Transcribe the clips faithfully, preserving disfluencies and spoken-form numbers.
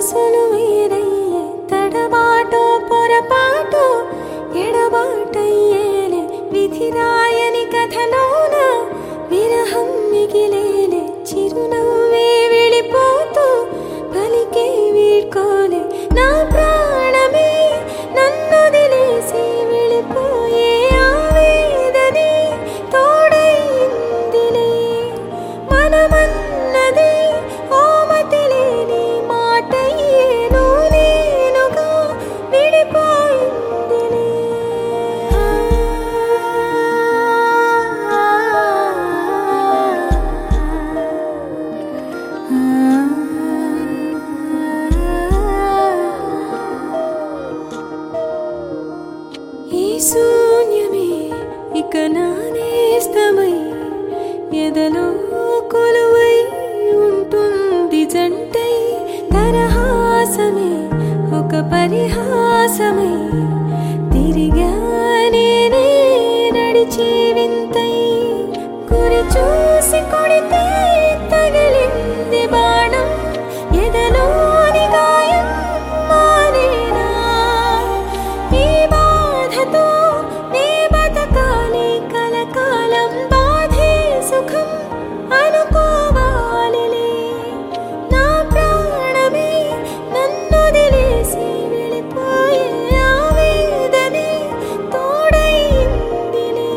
మనసులు వేరయ్యే తడబాటో పొరపాటో ఎడబాటయ్యేలే విధి రాయని కథలోన విరహం మిగిలేలే చిరునవ్వే వెళ్ళిపోతూ పలికే వీడ్కోలే నా ప్రాణమే నన్నొదిలేసి వెళ్ళిపోయే ఆవేదనే తోడైందిలే మనమన్నది ఓమతిలేని మాటయ్యేను నేనుగా విడిపోయిందిలే ఈ శూన్యమే ఇక నా నేస్తమై ఎదలో కొలువై ఉంటుంది జంటై తరహాసమే ఒక పరిహాసమై తిరిగా నేనే నడిచి వింతై గురి చూసి కొడితే తగిలింది బాణం ఎదలోని గాయం మానేనా ఈ బాధతో నే బతకాలి కలకాలం బాధే సుఖం అనుకోవాలిలే నా ప్రాణమే నన్నొదిలేసి వెళ్ళిపోయే ఆవేదనే తోడైందిలే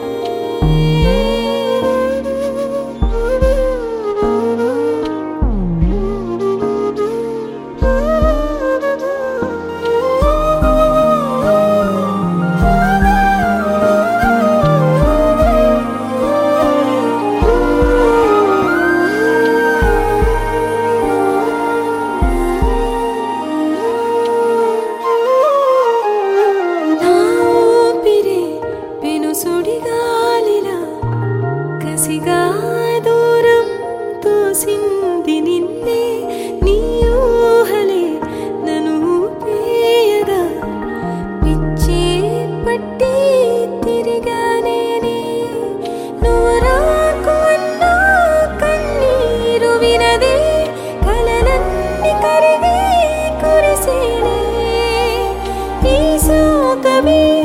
నా ఊపిరే పెను సుడిగాలిలా కసిగా దూరం తోసింది నిన్నే నీ ఊహలే నన్ను ఊపేయగా పిచ్చే పట్టి తిరిగా నేనే నువ్వు రాకు అన్నా కన్నీరు వినదే కలలన్నీ కరిగి కురిసేలే ఈ శోకమే